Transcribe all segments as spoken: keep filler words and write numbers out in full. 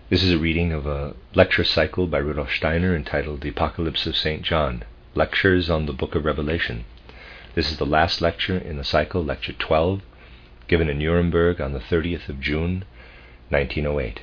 This is a reading of a lecture cycle by Rudolf Steiner entitled The Apocalypse of Saint John, Lectures on the Book of Revelation. This is the last lecture in the cycle, Lecture twelve, given in Nuremberg on the thirtieth of June, nineteen oh eight.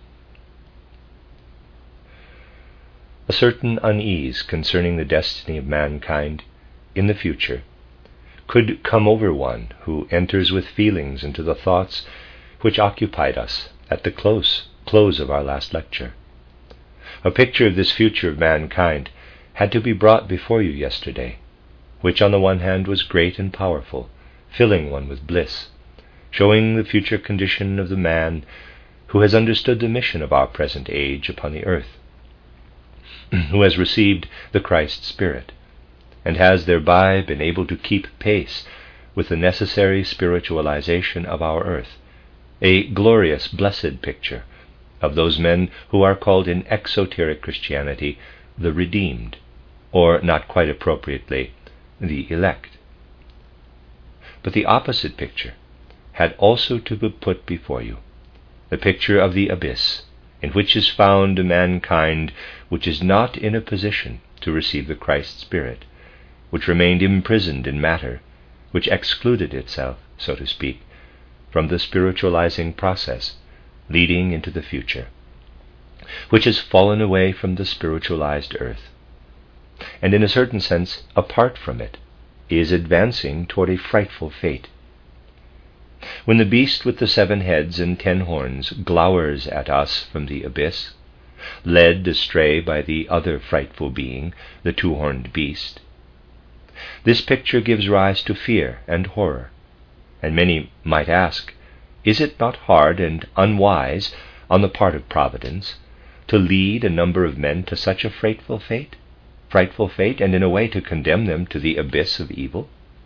A certain unease concerning the destiny of mankind in the future could come over one who enters with feelings into the thoughts which occupied us at the close close of our last lecture. A picture of this future of mankind had to be brought before you yesterday, which on the one hand was great and powerful, filling one with bliss, showing the future condition of the man who has understood the mission of our present age upon the earth, who has received the Christ Spirit, and has thereby been able to keep pace with the necessary spiritualization of our earth, a glorious, blessed picture of those men who are called in exoteric Christianity the redeemed, or, not quite appropriately, the elect. But the opposite picture had also to be put before you, the picture of the abyss, in which is found a mankind which is not in a position to receive the Christ Spirit, which remained imprisoned in matter, which excluded itself, so to speak, from the spiritualizing process leading into the future, which has fallen away from the spiritualized earth, and in a certain sense, apart from it, is advancing toward a frightful fate. When the beast with the seven heads and ten horns glowers at us from the abyss, led astray by the other frightful being, the two-horned beast, this picture gives rise to fear and horror, and many might ask, is it not hard and unwise on the part of Providence to lead a number of men to such a frightful fate, frightful fate, and in a way to condemn them to the abyss of evil?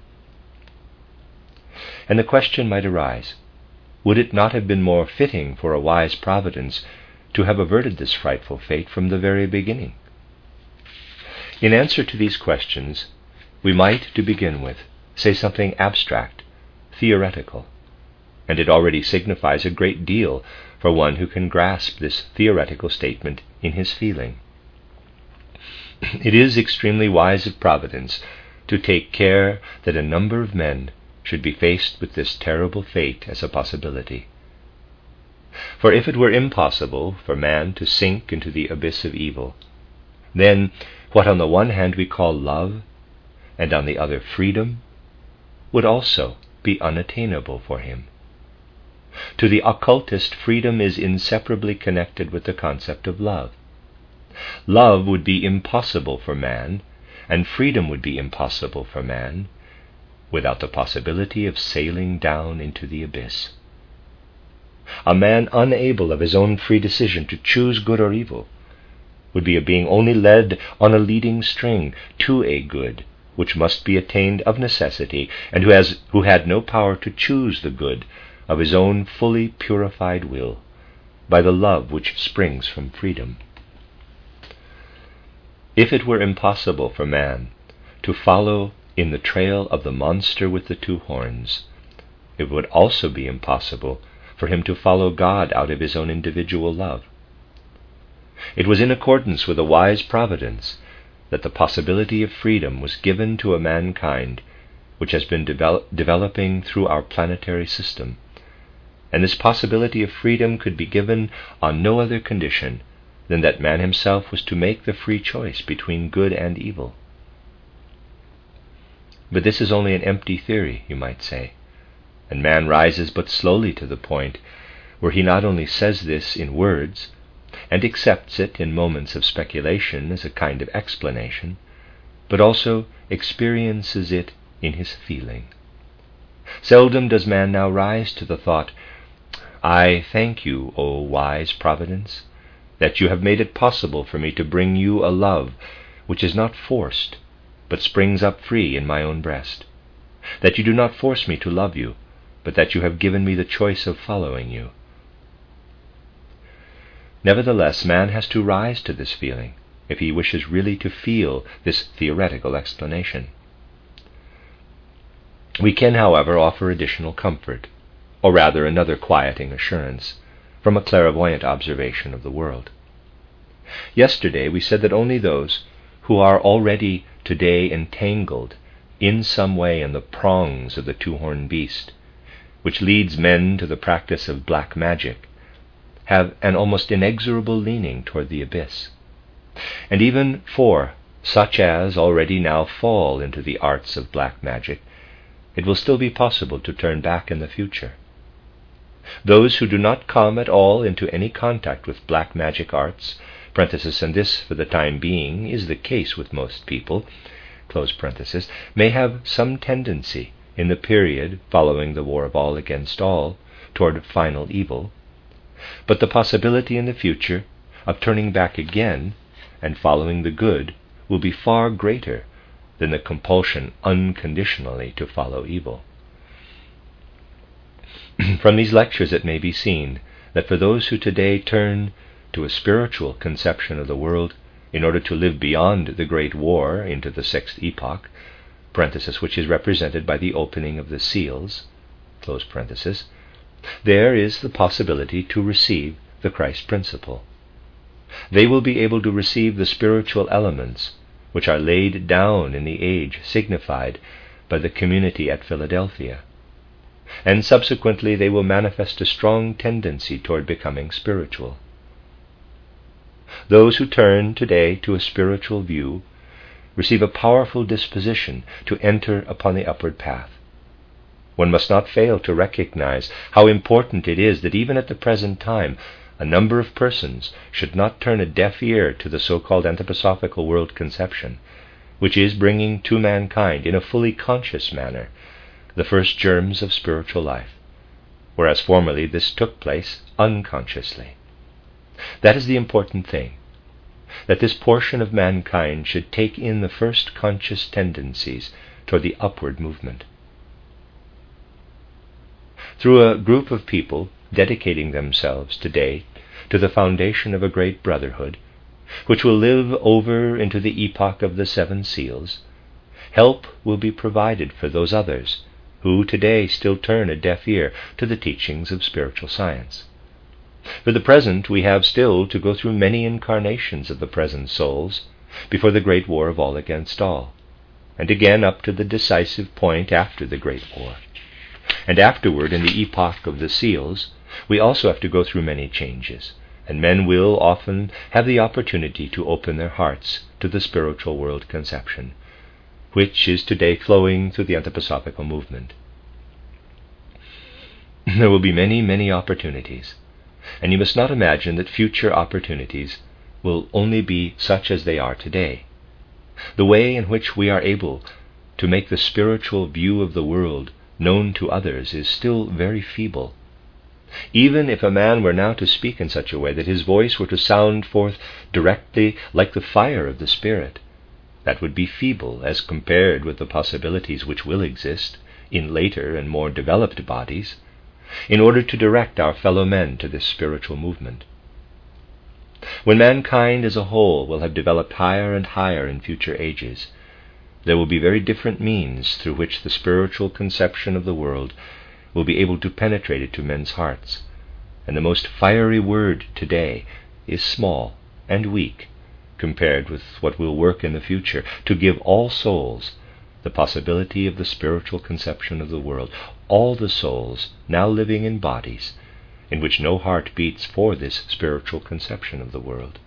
And the question might arise, would it not have been more fitting for a wise Providence to have averted this frightful fate from the very beginning? In answer to these questions, we might, to begin with, say something abstract, theoretical, and it already signifies a great deal for one who can grasp this theoretical statement in his feeling. It is extremely wise of Providence to take care that a number of men should be faced with this terrible fate as a possibility. For if it were impossible for man to sink into the abyss of evil, then what on the one hand we call love, and on the other freedom, would also be unattainable for him. To the occultist, freedom is inseparably connected with the concept of love. Love would be impossible for man, and freedom would be impossible for man, without the possibility of sailing down into the abyss. A man unable of his own free decision to choose good or evil would be a being only led on a leading string to a good which must be attained of necessity, and who has who had no power to choose the good of his own fully purified will by the love which springs from freedom. If it were impossible for man to follow in the trail of the monster with the two horns, it would also be impossible for him to follow God out of his own individual love. It was in accordance with a wise providence that the possibility of freedom was given to a mankind which has been develop, developing through our planetary system, and this possibility of freedom could be given on no other condition than that man himself was to make the free choice between good and evil. But this is only an empty theory, you might say, and man rises but slowly to the point where he not only says this in words, and accepts it in moments of speculation as a kind of explanation, but also experiences it in his feeling. Seldom does man now rise to the thought, I thank you, O wise Providence, that you have made it possible for me to bring you a love which is not forced, but springs up free in my own breast, that you do not force me to love you, but that you have given me the choice of following you. Nevertheless, man has to rise to this feeling if he wishes really to feel this theoretical explanation. We can, however, offer additional comfort, or rather another quieting assurance, from a clairvoyant observation of the world. Yesterday we said that only those who are already today entangled in some way in the prongs of the two-horned beast, which leads men to the practice of black magic, have an almost inexorable leaning toward the abyss. And even for such as already now fall into the arts of black magic, it will still be possible to turn back in the future. Those who do not come at all into any contact with black magic arts, parenthesis, and this for the time being is the case with most people, close parenthesis, may have some tendency in the period following the war of all against all toward final evil, but the possibility in the future of turning back again and following the good will be far greater than the compulsion unconditionally to follow evil. From these lectures it may be seen that for those who today turn to a spiritual conception of the world in order to live beyond the Great War into the sixth epoch, parenthesis, which is represented by the opening of the seals, close parenthesis, there is the possibility to receive the Christ principle. They will be able to receive the spiritual elements which are laid down in the age signified by the community at Philadelphia, and subsequently they will manifest a strong tendency toward becoming spiritual. Those who turn today to a spiritual view receive a powerful disposition to enter upon the upward path. One must not fail to recognize how important it is that even at the present time a number of persons should not turn a deaf ear to the so-called anthroposophical world conception, which is bringing to mankind in a fully conscious manner the first germs of spiritual life, whereas formerly this took place unconsciously. That is the important thing, that this portion of mankind should take in the first conscious tendencies toward the upward movement. Through a group of people dedicating themselves today to the foundation of a great brotherhood, which will live over into the epoch of the seven seals, help will be provided for those others who today still turn a deaf ear to the teachings of spiritual science. For the present, we have still to go through many incarnations of the present souls before the great war of all against all, and again up to the decisive point after the great war. And afterward, in the epoch of the seals, we also have to go through many changes, and men will often have the opportunity to open their hearts to the spiritual world conception, which is today flowing through the anthroposophical movement. There will be many, many opportunities, and you must not imagine that future opportunities will only be such as they are today. The way in which we are able to make the spiritual view of the world known to others is still very feeble. Even if a man were now to speak in such a way that his voice were to sound forth directly like the fire of the Spirit, that would be feeble as compared with the possibilities which will exist in later and more developed bodies, in order to direct our fellow men to this spiritual movement. When mankind as a whole will have developed higher and higher in future ages, there will be very different means through which the spiritual conception of the world will be able to penetrate into men's hearts, and the most fiery word today is small and weak compared with what will work in the future to give all souls the possibility of the spiritual conception of the world, all the souls now living in bodies in which no heart beats for this spiritual conception of the world.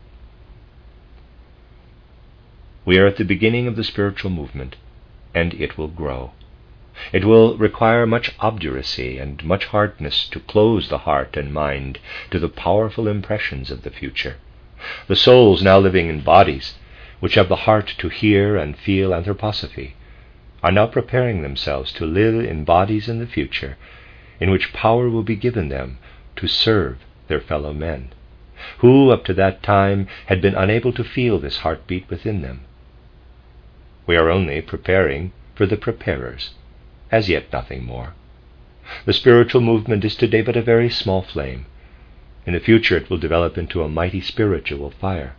We are at the beginning of the spiritual movement, and it will grow. It will require much obduracy and much hardness to close the heart and mind to the powerful impressions of the future. The souls now living in bodies, which have the heart to hear and feel anthroposophy, are now preparing themselves to live in bodies in the future in which power will be given them to serve their fellow men, who up to that time had been unable to feel this heartbeat within them. We are only preparing for the preparers, as yet nothing more. The spiritual movement is today but a very small flame. In the future it will develop into a mighty spiritual fire.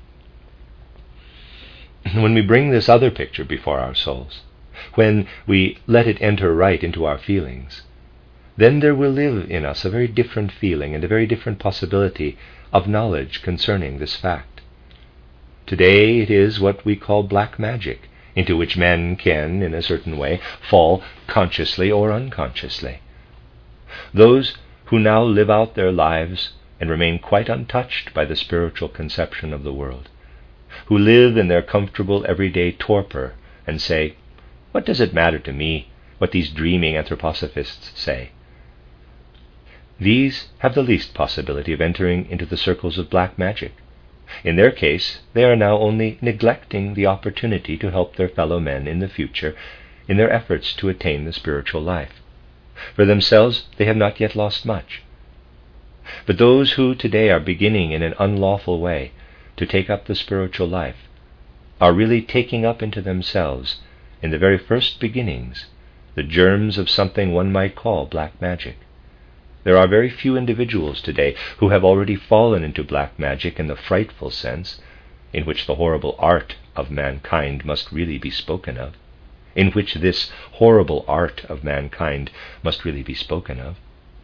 When we bring this other picture before our souls, when we let it enter right into our feelings, then there will live in us a very different feeling and a very different possibility of knowledge concerning this fact. Today it is what we call black magic, into which men can, in a certain way, fall consciously or unconsciously. Those who now live out their lives and remain quite untouched by the spiritual conception of the world, who live in their comfortable everyday torpor and say, "What does it matter to me what these dreaming anthroposophists say?" These have the least possibility of entering into the circles of black magic. In their case, they are now only neglecting the opportunity to help their fellow men in the future in their efforts to attain the spiritual life. For themselves, they have not yet lost much. But those who today are beginning in an unlawful way to take up the spiritual life are really taking up into themselves, in the very first beginnings, the germs of something one might call black magic. There are very few individuals today who have already fallen into black magic in the frightful sense, in which the horrible art of mankind must really be spoken of, in which this horrible art of mankind must really be spoken of.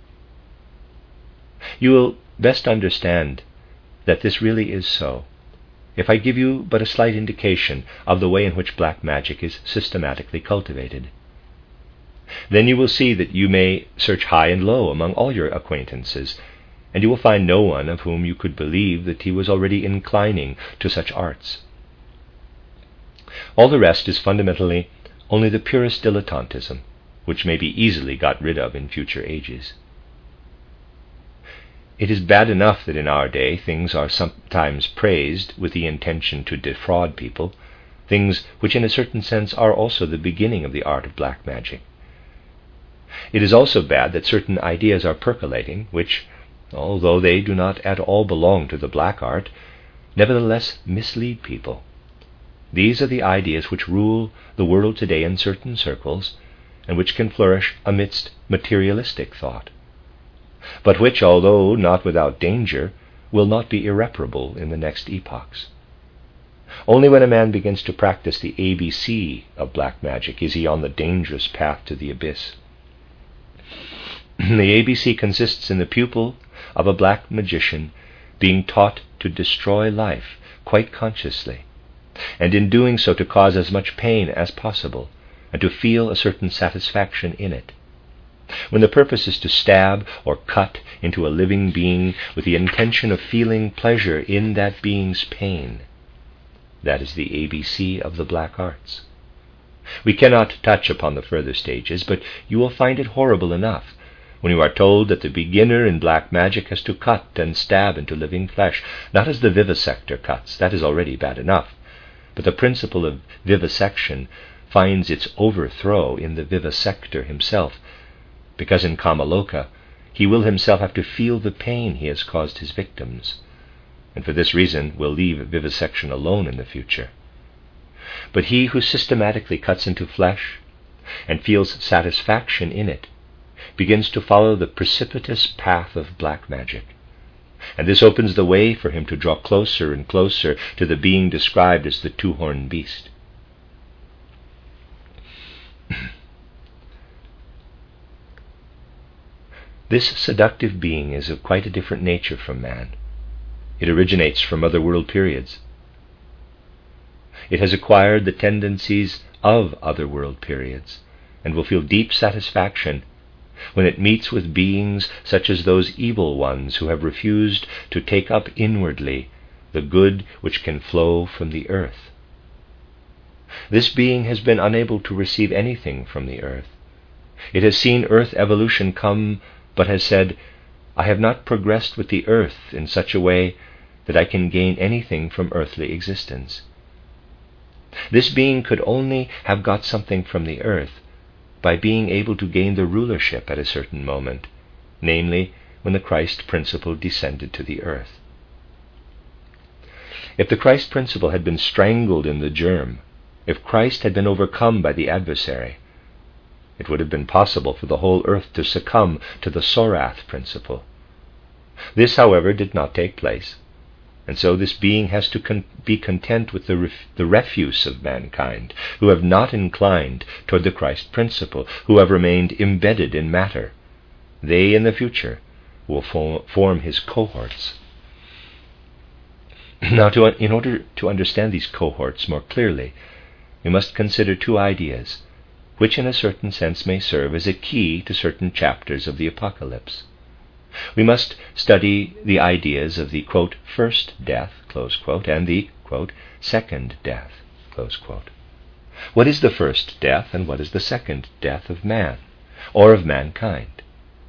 You will best understand that this really is so if I give you but a slight indication of the way in which black magic is systematically cultivated. Then you will see that you may search high and low among all your acquaintances, and you will find no one of whom you could believe that he was already inclining to such arts. All the rest is fundamentally only the purest dilettantism, which may be easily got rid of in future ages. It is bad enough that in our day things are sometimes praised with the intention to defraud people, things which in a certain sense are also the beginning of the art of black magic. It is also bad that certain ideas are percolating, which, although they do not at all belong to the black art, nevertheless mislead people. These are the ideas which rule the world today in certain circles, and which can flourish amidst materialistic thought, but which, although not without danger, will not be irreparable in the next epochs. Only when a man begins to practice the A B C of black magic is he on the dangerous path to the abyss. The A B C consists in the pupil of a black magician being taught to destroy life quite consciously, and in doing so to cause as much pain as possible, and to feel a certain satisfaction in it. When the purpose is to stab or cut into a living being with the intention of feeling pleasure in that being's pain, that is the A B C of the black arts. We cannot touch upon the further stages, but you will find it horrible enough when you are told that the beginner in black magic has to cut and stab into living flesh, not as the vivisector cuts, that is already bad enough, but the principle of vivisection finds its overthrow in the vivisector himself, because in Kamaloka he will himself have to feel the pain he has caused his victims, and for this reason will leave vivisection alone in the future. But he who systematically cuts into flesh and feels satisfaction in it begins to follow the precipitous path of black magic, and this opens the way for him to draw closer and closer to the being described as the two-horned beast. This seductive being is of quite a different nature from man. It originates from other world periods. It has acquired the tendencies of other world periods, and will feel deep satisfaction when it meets with beings such as those evil ones who have refused to take up inwardly the good which can flow from the earth. This being has been unable to receive anything from the earth. It has seen earth evolution come, but has said, "I have not progressed with the earth in such a way that I can gain anything from earthly existence." This being could only have got something from the earth by being able to gain the rulership at a certain moment, namely, when the Christ principle descended to the earth. If the Christ principle had been strangled in the germ, if Christ had been overcome by the adversary, it would have been possible for the whole earth to succumb to the Sorath principle. This, however, did not take place, and so this being has to con- be content with the, ref- the refuse of mankind, who have not inclined toward the Christ principle, who have remained embedded in matter, They in the future will fo- form his cohorts. Now, to, in order to understand these cohorts more clearly, we must consider two ideas, which in a certain sense may serve as a key to certain chapters of the Apocalypse. We must study the ideas of the, quote, first death, close quote, and the, quote, second death, close quote. What is the first death, and what is the second death of man, or of mankind?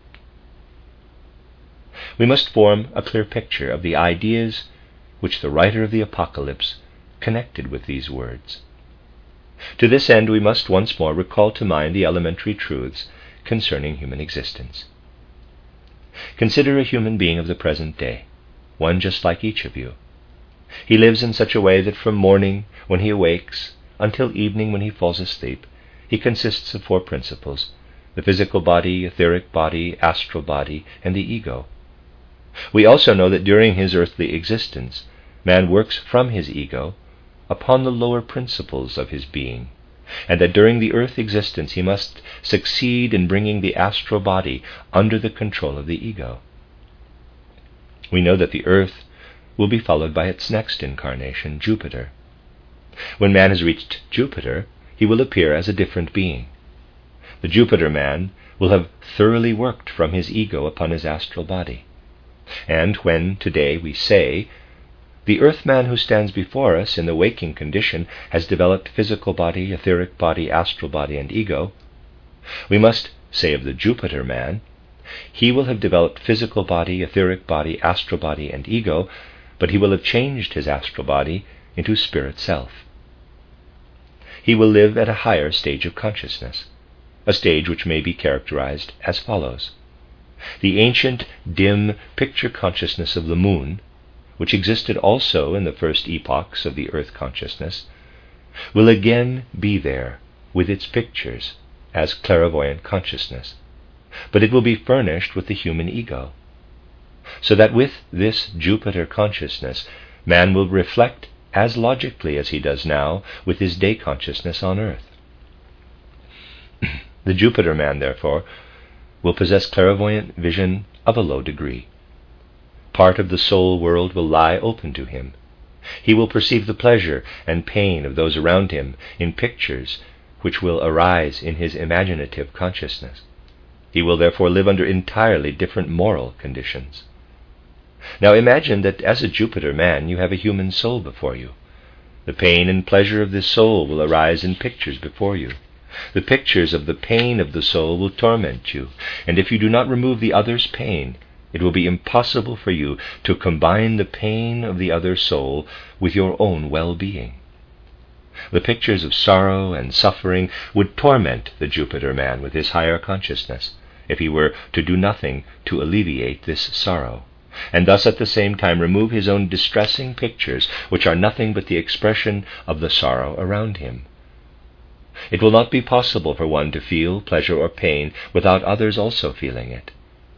We must form a clear picture of the ideas which the writer of the Apocalypse connected with these words. To this end, we must once more recall to mind the elementary truths concerning human existence. Consider a human being of the present day, one just like each of you. He lives in such a way that from morning, when he awakes, until evening when he falls asleep, he consists of four principles: the physical body, etheric body, astral body, and the ego. We also know that during his earthly existence, man works from his ego upon the lower principles of his being, and that during the earth existence he must succeed in bringing the astral body under the control of the ego. We know that the earth will be followed by its next incarnation, Jupiter. When man has reached Jupiter, he will appear as a different being. The Jupiter man will have thoroughly worked from his ego upon his astral body. And when today we say, the earth man who stands before us in the waking condition has developed physical body, etheric body, astral body, and ego, we must say of the Jupiter man, he will have developed physical body, etheric body, astral body, and ego, but he will have changed his astral body into spirit self. He will live at a higher stage of consciousness, a stage which may be characterized as follows. The ancient, dim picture consciousness of the moon, which existed also in the first epochs of the earth consciousness, will again be there with its pictures as clairvoyant consciousness, but it will be furnished with the human ego, so that with this Jupiter consciousness, man will reflect as logically as he does now with his day consciousness on earth. The Jupiter man, therefore, will possess clairvoyant vision of a low degree. Part of the soul world will lie open to him. He will perceive the pleasure and pain of those around him in pictures which will arise in his imaginative consciousness. He will therefore live under entirely different moral conditions. Now imagine that as a Jupiter man you have a human soul before you. The pain and pleasure of this soul will arise in pictures before you. The pictures of the pain of the soul will torment you, and if you do not remove the other's pain, it will be impossible for you to combine the pain of the other soul with your own well-being. The pictures of sorrow and suffering would torment the Jupiter man with his higher consciousness, if he were to do nothing to alleviate this sorrow, and thus at the same time remove his own distressing pictures, which are nothing but the expression of the sorrow around him. It will not be possible for one to feel pleasure or pain without others also feeling it.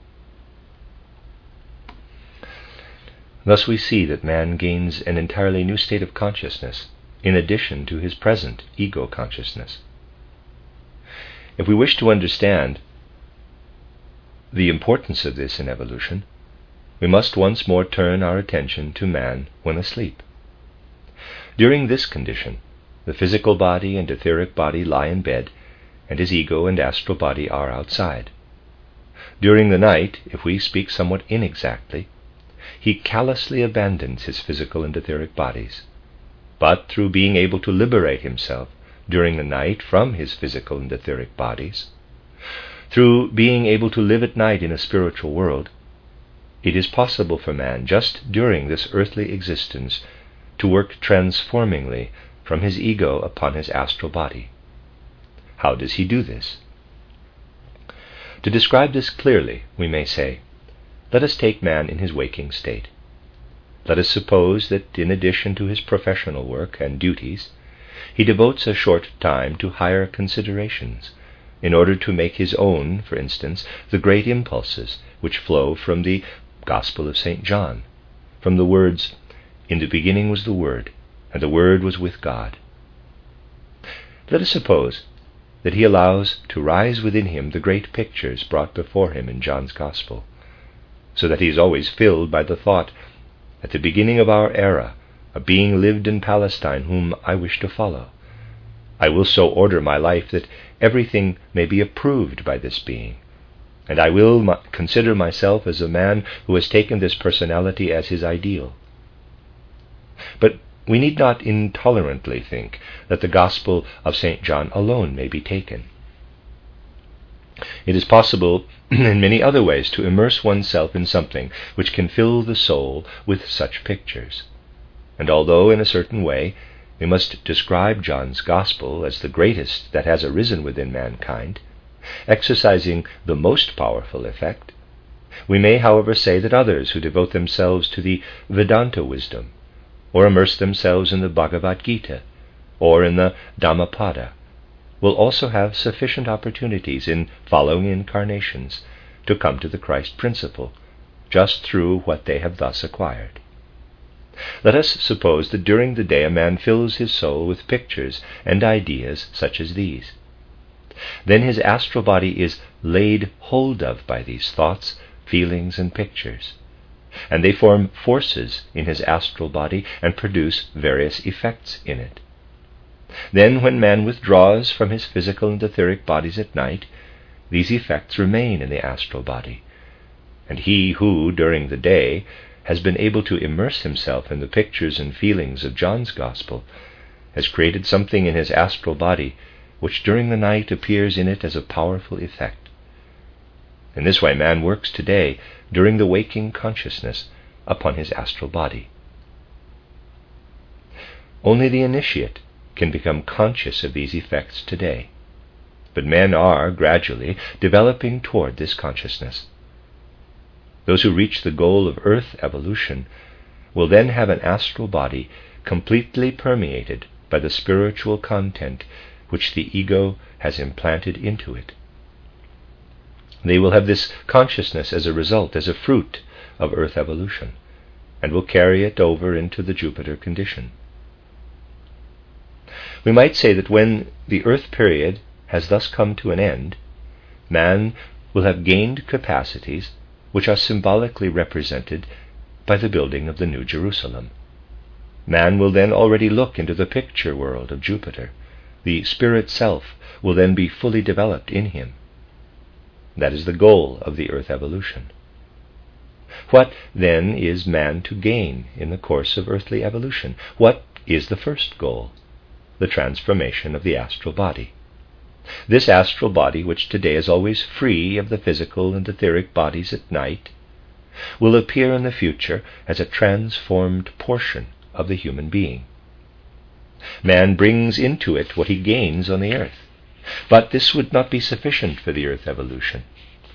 Thus we see that man gains an entirely new state of consciousness in addition to his present ego consciousness. If we wish to understand the importance of this in evolution, we must once more turn our attention to man when asleep. During this condition, the physical body and etheric body lie in bed, and his ego and astral body are outside. During the night, if we speak somewhat inexactly, he callously abandons his physical and etheric bodies. But through being able to liberate himself during the night from his physical and etheric bodies, through being able to live at night in a spiritual world, it is possible for man, just during this earthly existence, to work transformingly from his ego upon his astral body. How does he do this? To describe this clearly, we may say, let us take man in his waking state. Let us suppose that in addition to his professional work and duties, he devotes a short time to higher considerations, in order to make his own, for instance, the great impulses which flow from the Gospel of Saint John, from the words, "In the beginning was the Word, and the Word was with God." Let us suppose that he allows to rise within him the great pictures brought before him in John's Gospel, so that he is always filled by the thought, at the beginning of our era, a being lived in Palestine whom I wish to follow. I will so order my life that everything may be approved by this being, and I will m- consider myself as a man who has taken this personality as his ideal. But we need not intolerantly think that the Gospel of Saint John alone may be taken. It is possible in many other ways to immerse oneself in something which can fill the soul with such pictures. And although in a certain way we must describe John's Gospel as the greatest that has arisen within mankind, exercising the most powerful effect, we may, however, say that others who devote themselves to the Vedanta wisdom, or immerse themselves in the Bhagavad Gita, or in the Dhammapada, will also have sufficient opportunities in following incarnations to come to the Christ principle, just through what they have thus acquired. Let us suppose that during the day a man fills his soul with pictures and ideas such as these. Then his astral body is laid hold of by these thoughts, feelings, and pictures, and they form forces in his astral body and produce various effects in it. Then, when man withdraws from his physical and etheric bodies at night, these effects remain in the astral body, and he who, during the day, has been able to immerse himself in the pictures and feelings of John's Gospel, has created something in his astral body which during the night appears in it as a powerful effect. In this way man works today, during the waking consciousness, upon his astral body. Only the initiate can become conscious of these effects today, but men are gradually developing toward this consciousness. Those who reach the goal of earth evolution will then have an astral body completely permeated by the spiritual content which the ego has implanted into it. They will have this consciousness as a result, as a fruit of earth evolution, and will carry it over into the Jupiter condition. We might say that when the earth period has thus come to an end, man will have gained capacities which are symbolically represented by the building of the New Jerusalem. Man will then already look into the picture world of Jupiter. The spirit self will then be fully developed in him. That is the goal of the earth evolution. What, then, is man to gain in the course of earthly evolution? What is the first goal? The transformation of the astral body. This astral body, which today is always free of the physical and etheric bodies at night, will appear in the future as a transformed portion of the human being. Man brings into it what he gains on the earth, but this would not be sufficient for the earth evolution.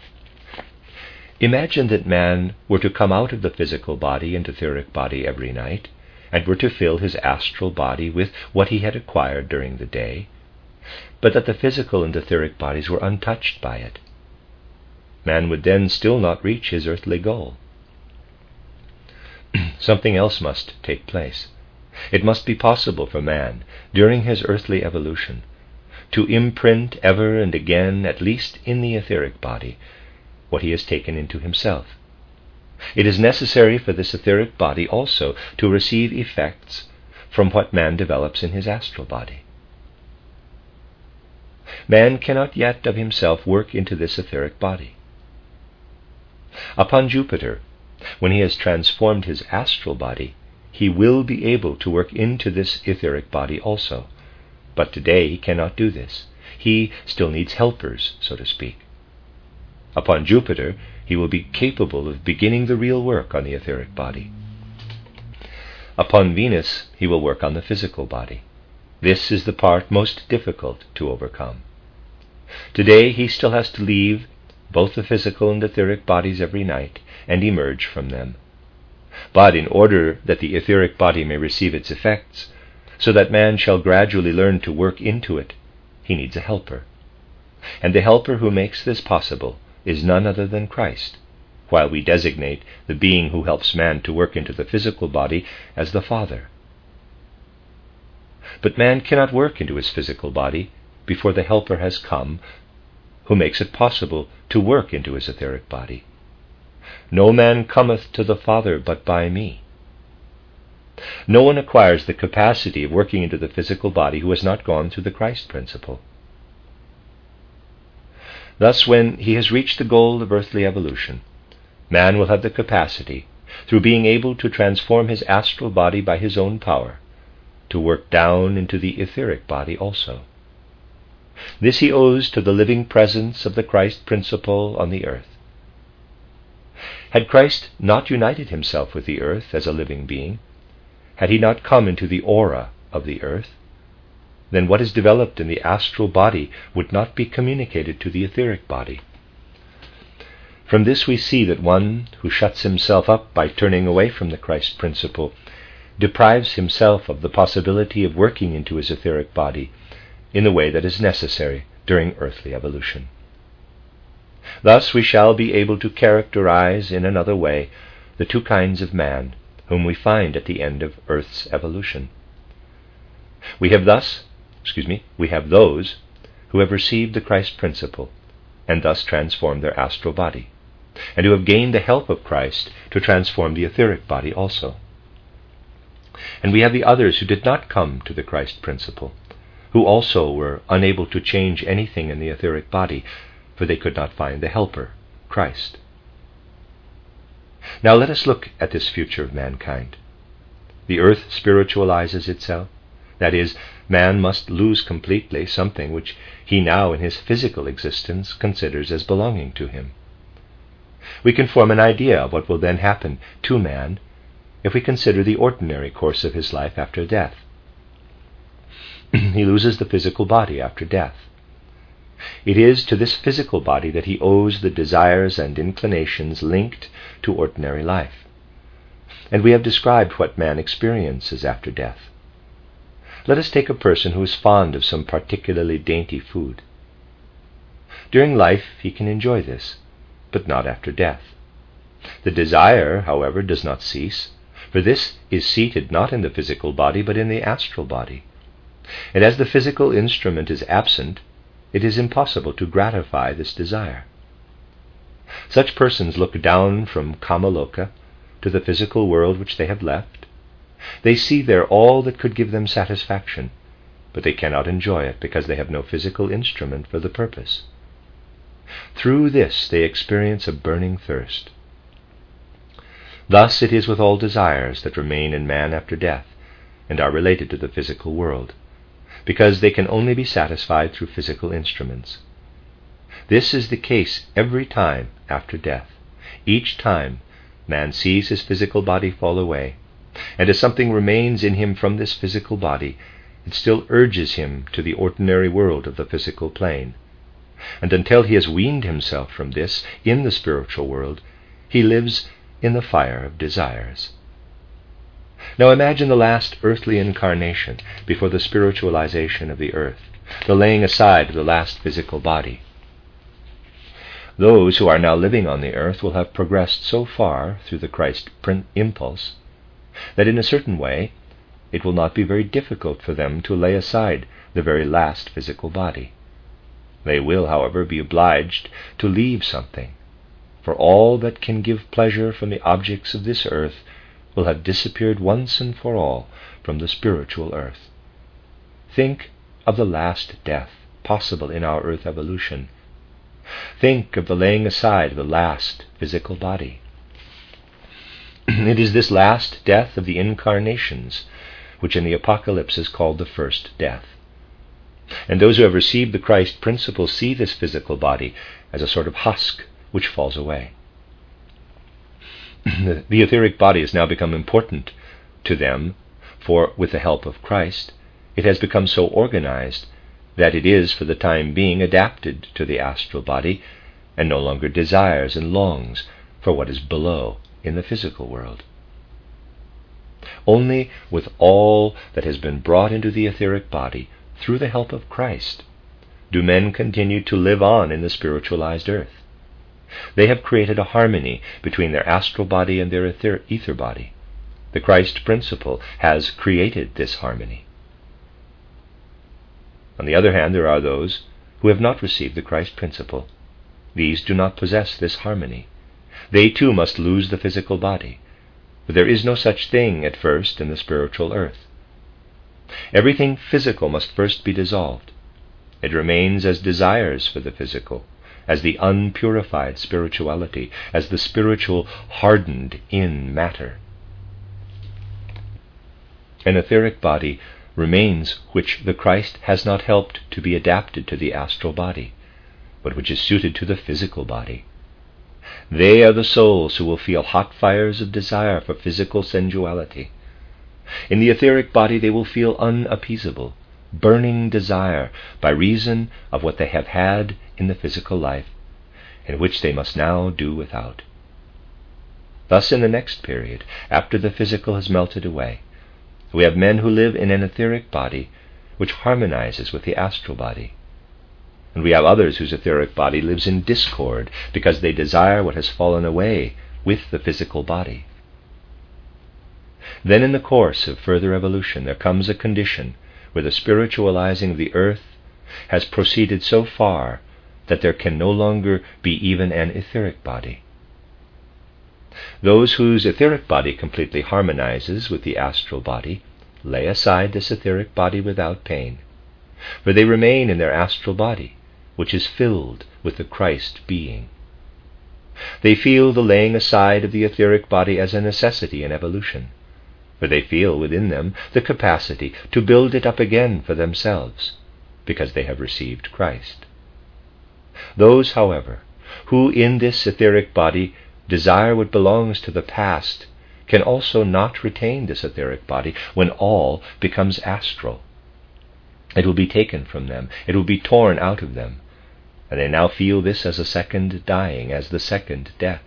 Imagine that man were to come out of the physical body and etheric body every night, and were to fill his astral body with what he had acquired during the day, but that the physical and etheric bodies were untouched by it. Man would then still not reach his earthly goal. Something else must take place. It must be possible for man, during his earthly evolution, to imprint ever and again, at least in the etheric body, what he has taken into himself. It is necessary for this etheric body also to receive effects from what man develops in his astral body. Man cannot yet of himself work into this etheric body. Upon Jupiter, when he has transformed his astral body, he will be able to work into this etheric body also. But today he cannot do this. He still needs helpers, so to speak. Upon Jupiter, he will be capable of beginning the real work on the etheric body. Upon Venus, he will work on the physical body. This is the part most difficult to overcome. Today he still has to leave both the physical and etheric bodies every night and emerge from them. But in order that the etheric body may receive its effects, so that man shall gradually learn to work into it, he needs a helper. And the helper who makes this possible is none other than Christ, while we designate the being who helps man to work into the physical body as the Father. But man cannot work into his physical body before the Helper has come, who makes it possible to work into his etheric body. No man cometh to the Father but by me. No one acquires the capacity of working into the physical body who has not gone through the Christ principle. Thus, when he has reached the goal of earthly evolution, man will have the capacity, through being able to transform his astral body by his own power, to work down into the etheric body also. This he owes to the living presence of the Christ principle on the earth. Had Christ not united himself with the earth as a living being, had he not come into the aura of the earth, then what is developed in the astral body would not be communicated to the etheric body. From this we see that one who shuts himself up by turning away from the Christ principle deprives himself of the possibility of working into his etheric body in the way that is necessary during earthly evolution. Thus we shall be able to characterize in another way the two kinds of man whom we find at the end of earth's evolution. We have thus, excuse me, we have those who have received the Christ principle and thus transformed their astral body, and who have gained the help of Christ to transform the etheric body also. And we have the others who did not come to the Christ principle, who also were unable to change anything in the etheric body, for they could not find the Helper, Christ. Now let us look at this future of mankind. The earth spiritualizes itself. That is, man must lose completely something which he now in his physical existence considers as belonging to him. We can form an idea of what will then happen to man if we consider the ordinary course of his life after death. He loses the physical body after death. It is to this physical body that he owes the desires and inclinations linked to ordinary life. And we have described what man experiences after death. Let us take a person who is fond of some particularly dainty food. During life he can enjoy this, but not after death. The desire, however, does not cease, for this is seated not in the physical body but in the astral body. And as the physical instrument is absent, it is impossible to gratify this desire. Such persons look down from Kamaloka to the physical world which they have left. They see there all that could give them satisfaction, but they cannot enjoy it because they have no physical instrument for the purpose. Through this they experience a burning thirst. Thus it is with all desires that remain in man after death and are related to the physical world, because they can only be satisfied through physical instruments. This is the case every time after death. Each time man sees his physical body fall away, and as something remains in him from this physical body, it still urges him to the ordinary world of the physical plane. And until he has weaned himself from this in the spiritual world, he lives in the fire of desires. Now imagine the last earthly incarnation before the spiritualization of the earth, the laying aside of the last physical body. Those who are now living on the earth will have progressed so far through the Christ impulse that in a certain way it will not be very difficult for them to lay aside the very last physical body. They will, however, be obliged to leave something, for all that can give pleasure from the objects of this earth will have disappeared once and for all from the spiritual earth. Think of the last death possible in our earth evolution. Think of the laying aside of the last physical body. It is this last death of the incarnations which in the Apocalypse is called the first death. And those who have received the Christ principle see this physical body as a sort of husk which falls away. The etheric body has now become important to them, for with the help of Christ, it has become so organized that it is for the time being adapted to the astral body and no longer desires and longs for what is below in the physical world. Only with all that has been brought into the etheric body through the help of Christ do men continue to live on in the spiritualized earth. They have created a harmony between their astral body and their ether, ether body. The Christ principle has created this harmony. On the other hand, there are those who have not received the Christ principle. These do not possess this harmony. They too must lose the physical body, but there is no such thing at first in the spiritual earth. Everything physical must first be dissolved. It remains as desires for the physical, as the unpurified spirituality, as the spiritual hardened in matter. An etheric body remains which the Christ has not helped to be adapted to the astral body, but which is suited to the physical body. They are the souls who will feel hot fires of desire for physical sensuality. In the etheric body they will feel unappeasable, burning desire by reason of what they have had in the physical life, in which they must now do without. Thus in the next period, after the physical has melted away, we have men who live in an etheric body which harmonizes with the astral body. And we have others whose etheric body lives in discord because they desire what has fallen away with the physical body. Then in the course of further evolution there comes a condition where the spiritualizing of the earth has proceeded so far that there can no longer be even an etheric body. Those whose etheric body completely harmonizes with the astral body lay aside this etheric body without pain, for they remain in their astral body, which is filled with the Christ being. They feel the laying aside of the etheric body as a necessity in evolution, for they feel within them the capacity to build it up again for themselves, because they have received Christ. Those, however, who in this etheric body desire what belongs to the past can also not retain this etheric body when all becomes astral. It will be taken from them, it will be torn out of them, and they now feel this as a second dying, as the second death.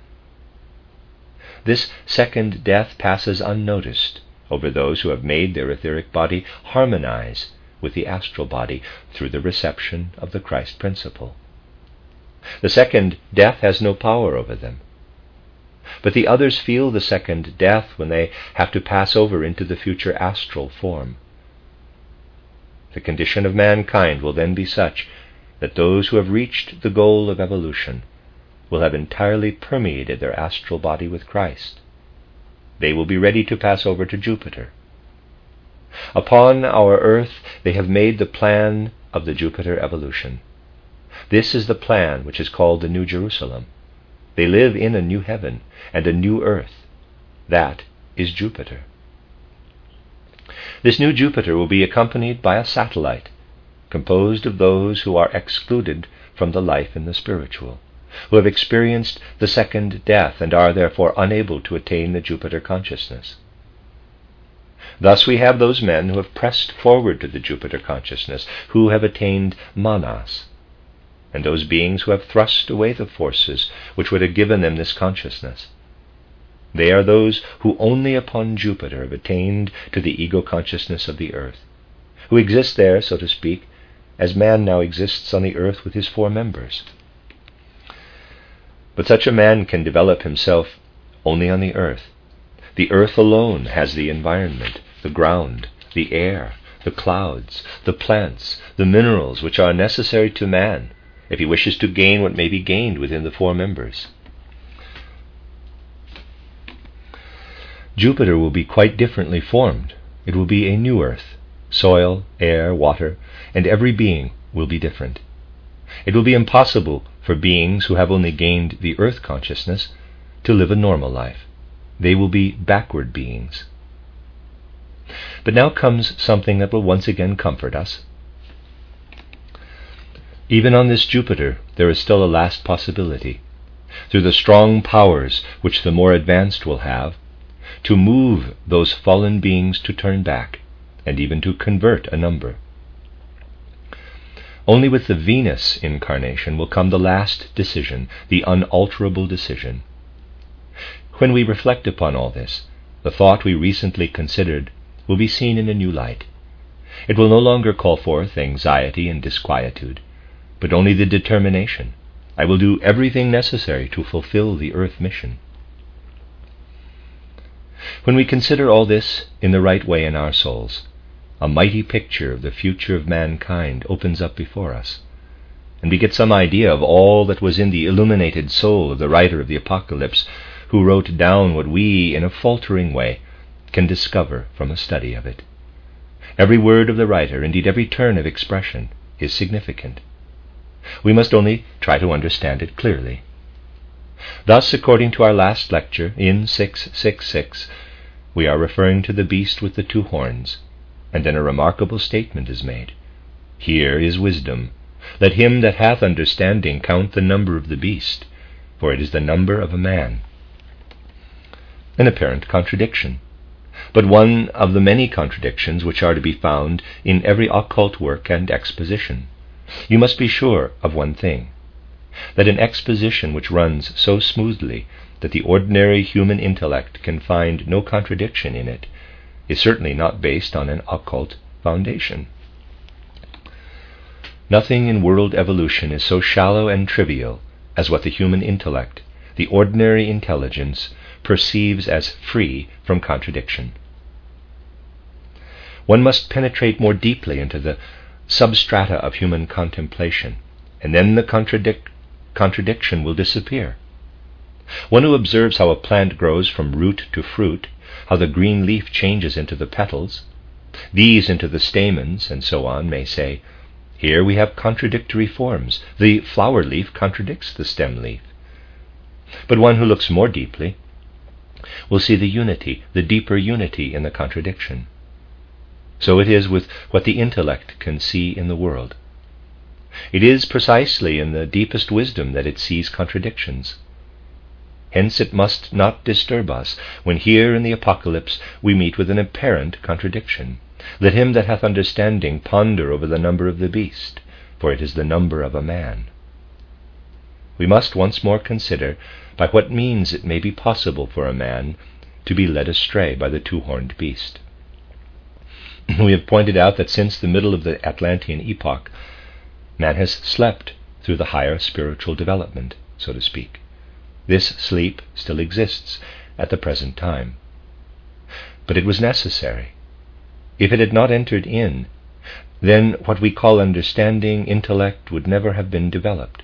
This second death passes unnoticed over those who have made their etheric body harmonize with the astral body through the reception of the Christ principle. The second death has no power over them. But the others feel the second death when they have to pass over into the future astral form. The condition of mankind will then be such that those who have reached the goal of evolution will have entirely permeated their astral body with Christ. They will be ready to pass over to Jupiter. Upon our earth they have made the plan of the Jupiter evolution. This is the plan which is called the New Jerusalem. They live in a new heaven and a new earth. That is Jupiter. This new Jupiter will be accompanied by a satellite, composed of those who are excluded from the life in the spiritual, who have experienced the second death and are therefore unable to attain the Jupiter consciousness. Thus we have those men who have pressed forward to the Jupiter consciousness, who have attained manas, and those beings who have thrust away the forces which would have given them this consciousness. They are those who only upon Jupiter have attained to the ego consciousness of the earth, who exist there, so to speak, as man now exists on the earth with his four members. But such a man can develop himself only on the earth. The earth alone has the environment, the ground, the air, the clouds, the plants, the minerals which are necessary to man if he wishes to gain what may be gained within the four members. Jupiter will be quite differently formed. It will be a new earth. Soil, air, water, and every being will be different. It will be impossible for beings who have only gained the earth consciousness to live a normal life. They will be backward beings. But now comes something that will once again comfort us. Even on this Jupiter, there is still a last possibility, through the strong powers which the more advanced will have, to move those fallen beings to turn back, and even to convert a number. Only with the Venus incarnation will come the last decision, the unalterable decision. When we reflect upon all this, the thought we recently considered will be seen in a new light. It will no longer call forth anxiety and disquietude, but only the determination, I will do everything necessary to fulfill the earth mission. When we consider all this in the right way in our souls, a mighty picture of the future of mankind opens up before us, and we get some idea of all that was in the illuminated soul of the writer of the Apocalypse, who wrote down what we, in a faltering way, can discover from a study of it. Every word of the writer, indeed every turn of expression, is significant. We must only try to understand it clearly. Thus, according to our last lecture in six six six, we are referring to the beast with the two horns, and then a remarkable statement is made. Here is wisdom. Let him that hath understanding count the number of the beast, for it is the number of a man. An apparent contradiction, but one of the many contradictions which are to be found in every occult work and exposition. You must be sure of one thing, that an exposition which runs so smoothly that the ordinary human intellect can find no contradiction in it is certainly not based on an occult foundation. Nothing in world evolution is so shallow and trivial as what the human intellect, the ordinary intelligence, perceives as free from contradiction. One must penetrate more deeply into the substrata of human contemplation, and then the contradic- contradiction will disappear. One who observes how a plant grows from root to fruit, how the green leaf changes into the petals, these into the stamens, and so on, may say, here we have contradictory forms. The flower leaf contradicts the stem leaf. But one who looks more deeply will see the unity, the deeper unity in the contradiction. So it is with what the intellect can see in the world. It is precisely in the deepest wisdom that it sees contradictions. Hence it must not disturb us when here in the Apocalypse we meet with an apparent contradiction. Let him that hath understanding ponder over the number of the beast, for it is the number of a man. We must once more consider by what means it may be possible for a man to be led astray by the two-horned beast. We have pointed out that since the middle of the Atlantean epoch, man has slept through the higher spiritual development, so to speak. This sleep still exists at the present time. But it was necessary. If it had not entered in, then what we call understanding, intellect, would never have been developed.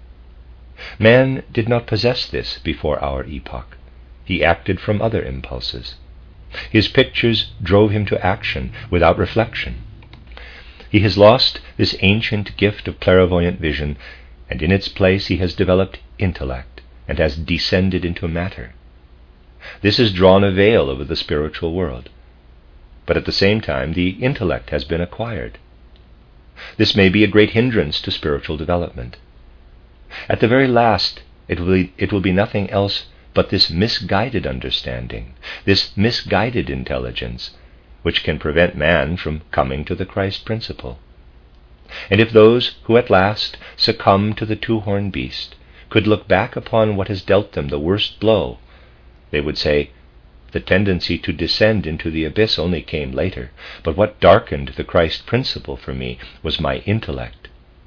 Man did not possess this before our epoch. He acted from other impulses. His pictures drove him to action without reflection. He has lost this ancient gift of clairvoyant vision, and in its place he has developed intellect and has descended into matter. This has drawn a veil over the spiritual world, but at the same time the intellect has been acquired. This may be a great hindrance to spiritual development. At the very last, it will be, it will be nothing else but this misguided understanding, this misguided intelligence, which can prevent man from coming to the Christ principle. And if those who at last succumb to the two-horned beast could look back upon what has dealt them the worst blow, they would say, the tendency to descend into the abyss only came later, but what darkened the Christ principle for me was my intellect.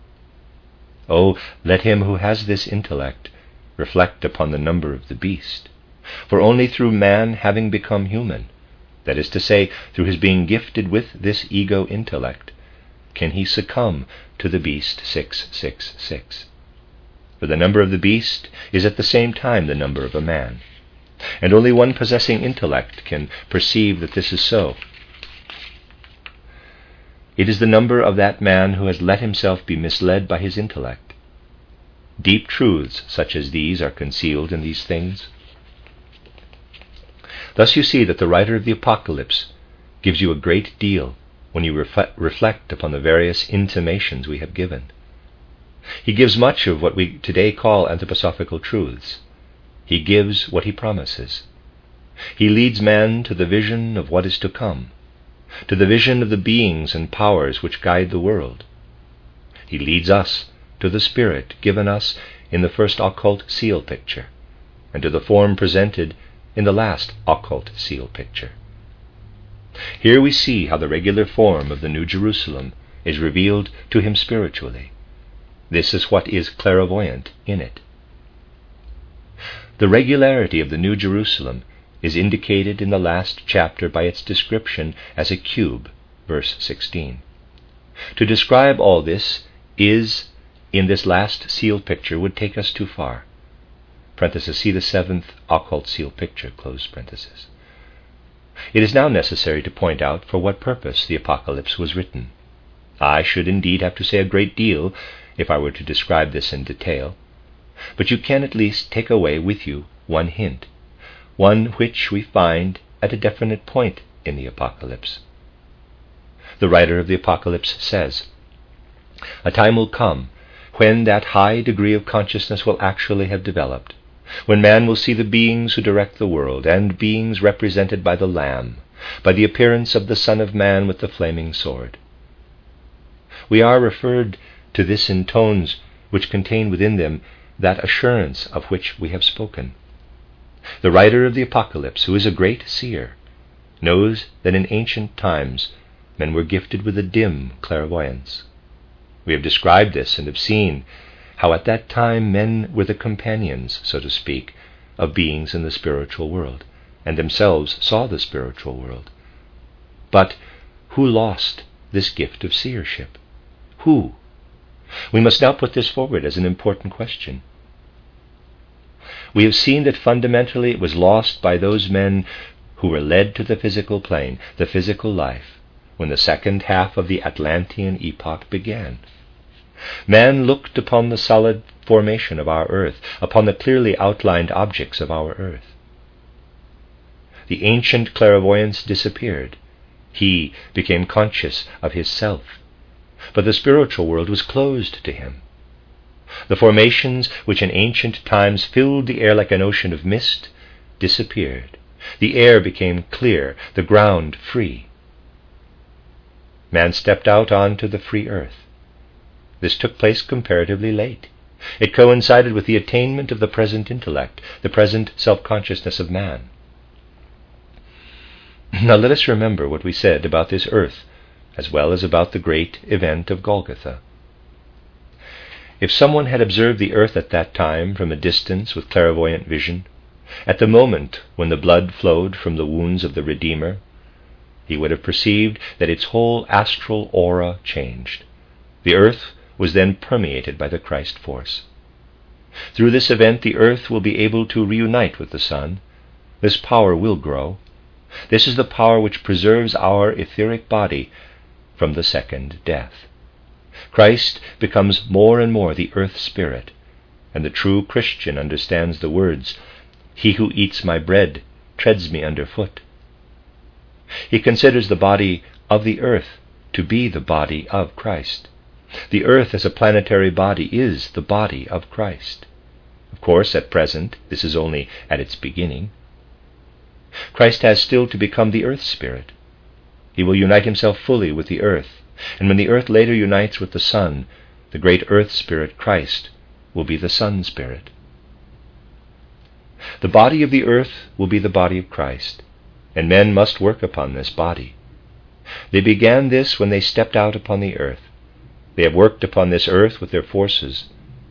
Oh, let him who has this intellect reflect upon the number of the beast, for only through man having become human, that is to say, through his being gifted with this ego intellect, can he succumb to the beast six six six. For the number of the beast is at the same time the number of a man, and only one possessing intellect can perceive that this is so. It is the number of that man who has let himself be misled by his intellect. Deep truths such as these are concealed in these things. Thus you see that the writer of the Apocalypse gives you a great deal when you refle- reflect upon the various intimations we have given. He gives much of what we today call anthroposophical truths. He gives what he promises. He leads man to the vision of what is to come, to the vision of the beings and powers which guide the world. He leads us to the spirit given us in the first occult seal picture, and to the form presented in the last occult seal picture. Here we see how the regular form of the New Jerusalem is revealed to him spiritually. This is what is clairvoyant in it. The regularity of the New Jerusalem is indicated in the last chapter by its description as a cube, verse sixteen. To describe all this is, in this last seal picture, would take us too far. Parenthesis, see the seventh occult seal picture, close parenthesis. It is now necessary to point out for what purpose the Apocalypse was written. I should indeed have to say a great deal if I were to describe this in detail, but you can at least take away with you one hint, one which we find at a definite point in the Apocalypse. The writer of the Apocalypse says, "A time will come when that high degree of consciousness will actually have developed, when man will see the beings who direct the world, and beings represented by the Lamb, by the appearance of the Son of Man with the flaming sword." We are referred to this in tones which contain within them that assurance of which we have spoken. The writer of the Apocalypse, who is a great seer, knows that in ancient times men were gifted with a dim clairvoyance. We have described this and have seen how at that time men were the companions, so to speak, of beings in the spiritual world, and themselves saw the spiritual world. But who lost this gift of seership? Who? We must now put this forward as an important question. We have seen that fundamentally it was lost by those men who were led to the physical plane, the physical life, when the second half of the Atlantean epoch began. Man looked upon the solid formation of our earth, upon the clearly outlined objects of our earth. The ancient clairvoyance disappeared. He became conscious of his self, but the spiritual world was closed to him. The formations which in ancient times filled the air like an ocean of mist disappeared. The air became clear, the ground free. Man stepped out onto the free earth. This took place comparatively late. It coincided with the attainment of the present intellect, the present self-consciousness of man. Now let us remember what we said about this earth, as well as about the great event of Golgotha. If someone had observed the earth at that time from a distance with clairvoyant vision, at the moment when the blood flowed from the wounds of the Redeemer, he would have perceived that its whole astral aura changed. The earth was then permeated by the Christ force. Through this event, the earth will be able to reunite with the sun. This power will grow. This is the power which preserves our etheric body from the second death. Christ becomes more and more the earth spirit, and the true Christian understands the words, "He who eats my bread treads me underfoot." He considers the body of the earth to be the body of Christ. The earth as a planetary body is the body of Christ. Of course, at present, this is only at its beginning. Christ has still to become the earth spirit. He will unite himself fully with the earth, and when the earth later unites with the sun, the great earth spirit Christ will be the sun spirit. The body of the earth will be the body of Christ, and men must work upon this body. They began this when they stepped out upon the earth. They have worked upon this earth with their forces.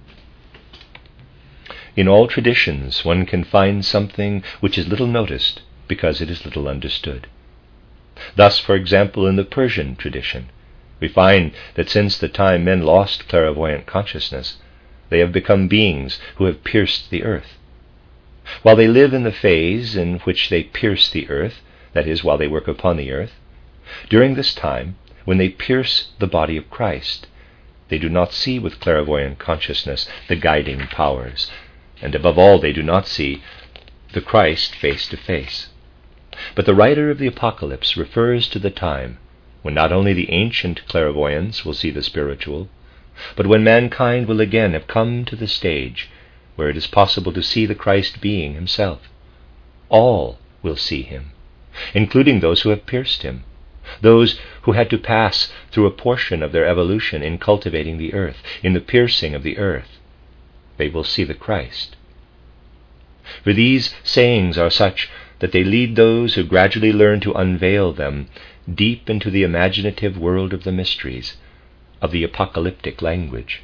In all traditions, one can find something which is little noticed because it is little understood. Thus, for example, in the Persian tradition, we find that since the time men lost clairvoyant consciousness, they have become beings who have pierced the earth. While they live in the phase in which they pierce the earth, that is, while they work upon the earth, during this time, when they pierce the body of Christ, they do not see with clairvoyant consciousness the guiding powers, and above all, they do not see the Christ face to face. But the writer of the Apocalypse refers to the time when not only the ancient clairvoyants will see the spiritual, but when mankind will again have come to the stage where it is possible to see the Christ being himself. All will see him, including those who have pierced him, those who had to pass through a portion of their evolution in cultivating the earth, in the piercing of the earth. They will see the Christ. For these sayings are such that they lead those who gradually learn to unveil them deep into the imaginative world of the mysteries, of the apocalyptic language.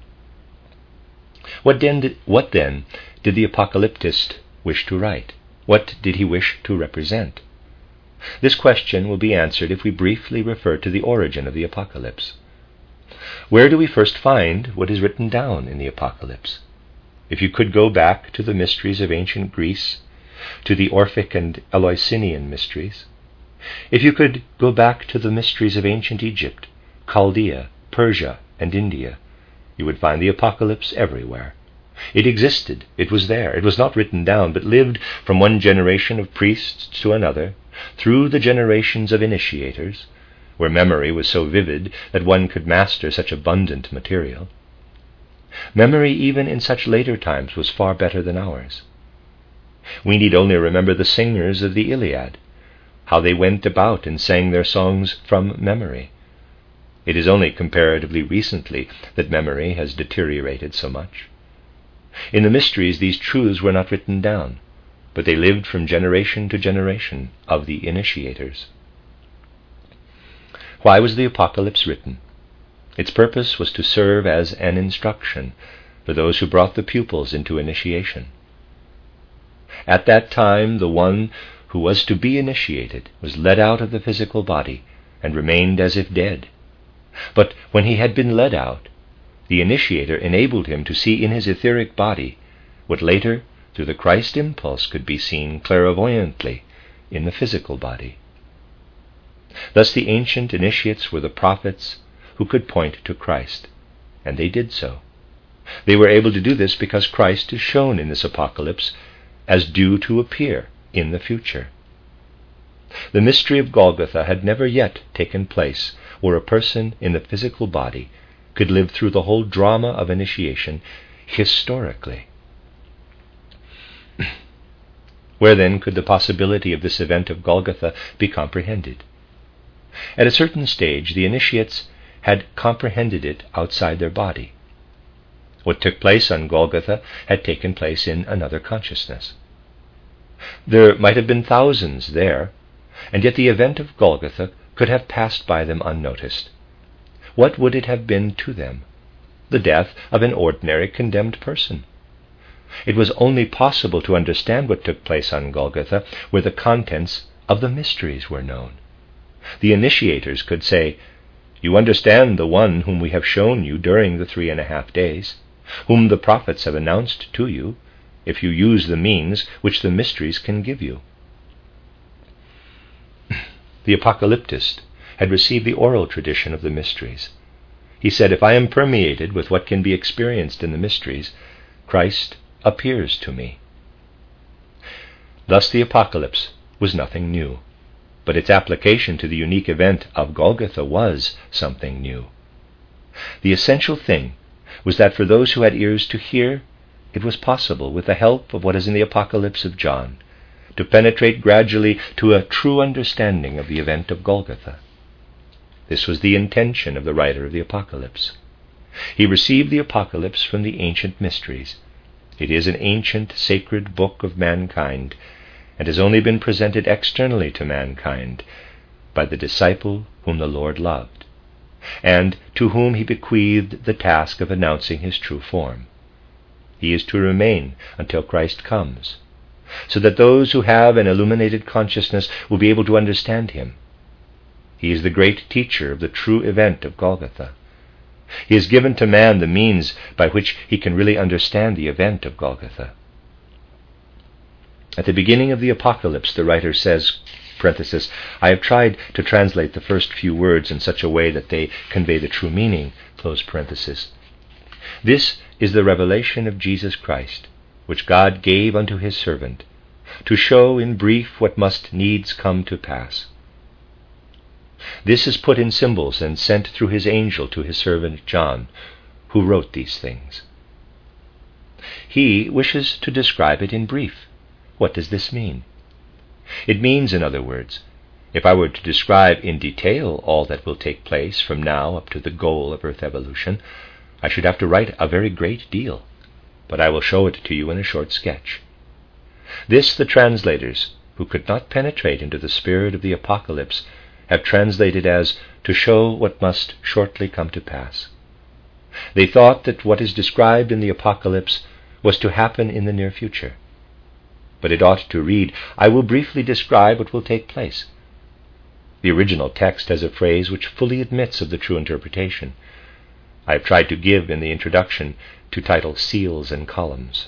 What then, what then did the apocalyptist wish to write? What did he wish to represent? This question will be answered if we briefly refer to the origin of the Apocalypse. Where do we first find what is written down in the Apocalypse? If you could go back to the mysteries of ancient Greece, to the Orphic and Eleusinian mysteries, if you could go back to the mysteries of ancient Egypt, Chaldea, Persia, and India, you would find the Apocalypse everywhere. It existed, it was there, it was not written down, but lived from one generation of priests to another, through the generations of initiators, where memory was so vivid that one could master such abundant material. Memory even in such later times was far better than ours. We need only remember the singers of the Iliad, how they went about and sang their songs from memory. It is only comparatively recently that memory has deteriorated so much. In the mysteries, these truths were not written down, but they lived from generation to generation of the initiators. Why was the Apocalypse written? Its purpose was to serve as an instruction for those who brought the pupils into initiation. At that time, the one who was to be initiated was led out of the physical body and remained as if dead. But when he had been led out, the initiator enabled him to see in his etheric body what later, through the Christ impulse, could be seen clairvoyantly in the physical body. Thus the ancient initiates were the prophets who could point to Christ, and they did so. They were able to do this because Christ is shown in this Apocalypse as due to appear in the future. The mystery of Golgotha had never yet taken place where a person in the physical body could live through the whole drama of initiation historically. Where then could the possibility of this event of Golgotha be comprehended? At a certain stage, the initiates had comprehended it outside their body. What took place on Golgotha had taken place in another consciousness. There might have been thousands there, and yet the event of Golgotha could have passed by them unnoticed. What would it have been to them? The death of an ordinary condemned person. It was only possible to understand what took place on Golgotha where the contents of the mysteries were known. The initiators could say, "You understand the one whom we have shown you during the three and a half days, whom the prophets have announced to you, if you use the means which the mysteries can give you." The apocalyptist had received the oral tradition of the mysteries. He said, "If I am permeated with what can be experienced in the mysteries, Christ appears to me." Thus the Apocalypse was nothing new, but its application to the unique event of Golgotha was something new. The essential thing was that for those who had ears to hear, it was possible, with the help of what is in the Apocalypse of John, to penetrate gradually to a true understanding of the event of Golgotha. This was the intention of the writer of the Apocalypse. He received the Apocalypse from the ancient mysteries. It is an ancient, sacred book of mankind, and has only been presented externally to mankind by the disciple whom the Lord loved, and to whom he bequeathed the task of announcing his true form. He is to remain until Christ comes, so that those who have an illuminated consciousness will be able to understand him. He is the great teacher of the true event of Golgotha. He has given to man the means by which he can really understand the event of Golgotha. At the beginning of the Apocalypse, the writer says, parenthesis, "I have tried to translate the first few words in such a way that they convey the true meaning," close parenthesis. "This is the revelation of Jesus Christ, which God gave unto his servant, to show in brief what must needs come to pass. This is put in symbols and sent through his angel to his servant John, who wrote these things." He wishes to describe it in brief. What does this mean? It means, in other words, if I were to describe in detail all that will take place from now up to the goal of Earth evolution, I should have to write a very great deal, but I will show it to you in a short sketch. This the translators, who could not penetrate into the spirit of the Apocalypse, have translated as to show what must shortly come to pass. They thought that what is described in the Apocalypse was to happen in the near future. But it ought to read, "I will briefly describe what will take place, The original text has a phrase which fully admits of the true interpretation. I have tried to give in the introduction to title Seals and Columns.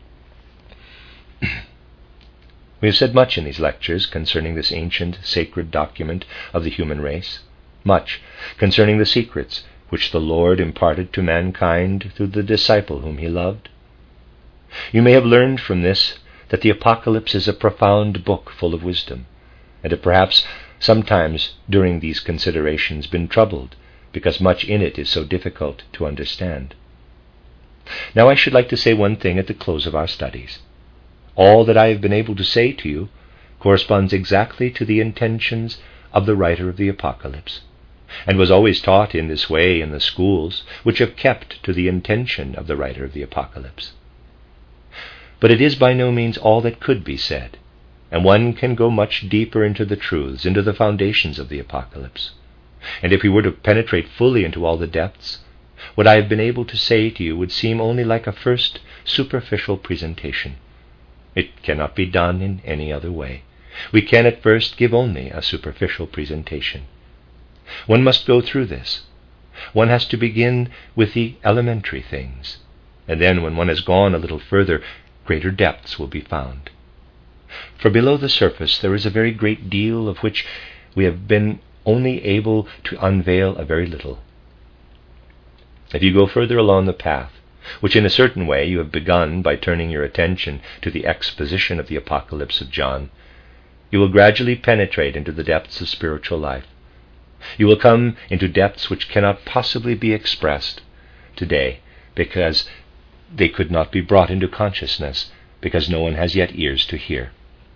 We have said much in these lectures concerning this ancient, sacred document of the human race, much concerning the secrets which the Lord imparted to mankind through the disciple whom he loved. You may have learned from this that the Apocalypse is a profound book full of wisdom, and have perhaps sometimes during these considerations been troubled because much in it is so difficult to understand. Now I should like to say one thing at the close of our studies. All that I have been able to say to you corresponds exactly to the intentions of the writer of the Apocalypse, and was always taught in this way in the schools which have kept to the intention of the writer of the Apocalypse. But it is by no means all that could be said, and one can go much deeper into the truths, into the foundations of the Apocalypse. And if we were to penetrate fully into all the depths, what I have been able to say to you would seem only like a first superficial presentation. It cannot be done in any other way. We can at first give only a superficial presentation. One must go through this. One has to begin with the elementary things, and then when one has gone a little further, greater depths will be found. For below the surface there is a very great deal of which we have been only able to unveil a very little. If you go further along the path, which in a certain way you have begun by turning your attention to the exposition of the Apocalypse of John, you will gradually penetrate into the depths of spiritual life. You will come into depths which cannot possibly be expressed today, because they could not be brought into consciousness, because no one has yet ears to hear.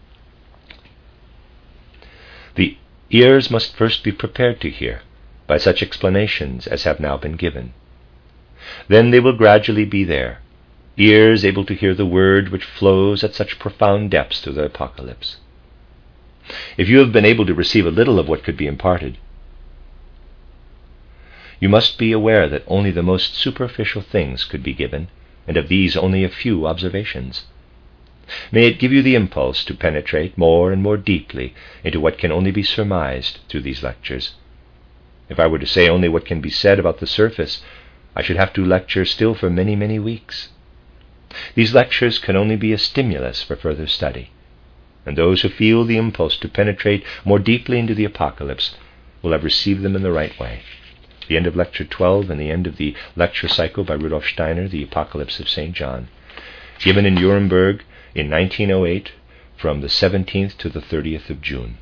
The ears must first be prepared to hear by such explanations as have now been given. Then they will gradually be there, ears able to hear the word which flows at such profound depths through the Apocalypse. If you have been able to receive a little of what could be imparted, you must be aware that only the most superficial things could be given, and of these only a few observations. May it give you the impulse to penetrate more and more deeply into what can only be surmised through these lectures. If I were to say only what can be said about the surface, I should have to lecture still for many, many weeks. These lectures can only be a stimulus for further study, and those who feel the impulse to penetrate more deeply into the Apocalypse will have received them in the right way. The end of Lecture twelve and the end of the lecture cycle by Rudolf Steiner, The Apocalypse of Saint John, given in Nuremberg in nineteen oh eight from the seventeenth to the thirtieth of June.